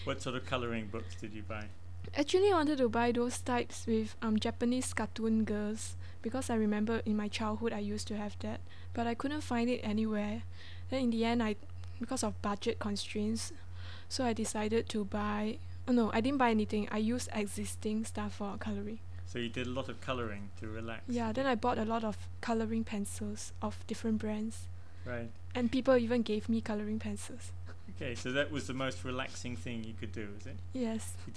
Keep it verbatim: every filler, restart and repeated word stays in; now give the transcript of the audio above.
What sort of colouring books did you buy? Actually, I wanted to buy those types with um Japanese cartoon girls because I remember in my childhood I used to have that, but I couldn't find it anywhere. Then in the end, I because of budget constraints, so I decided to buy. Oh no, I didn't buy anything. I used existing stuff for colouring. So you did a lot of colouring to relax. Yeah, then I bought a lot of colouring pencils of different brands, Right. and people even gave me colouring pencils. Okay, so that was the most relaxing thing you could do, is it? Yes. You